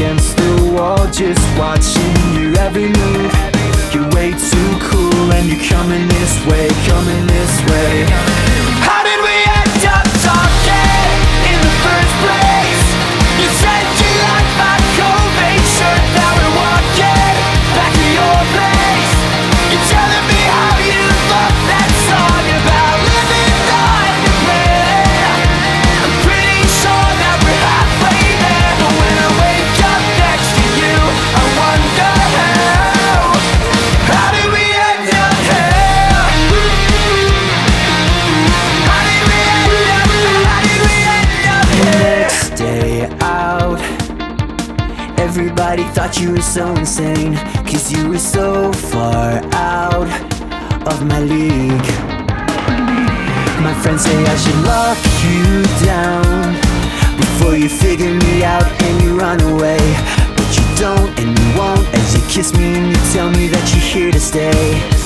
against the wall, just watching your every move. You're way too cool and you're coming this way, coming this way. How did we end up talking in the first place? You said you liked my Cobain shirt, now we're walking back to your place. You're telling me how you love that song about living on the grid. I'm pretty sure that we're halfway there, but when I wake up next to you, I wonder how did we end up here? How did we end up here? Next day out, everybody thought you were so insane, 'cause you were so far out of my league. My friends say I should lock you down before you figure me out and you run away. But you don't and you won't, as you kiss me and you tell me that you're here to stay.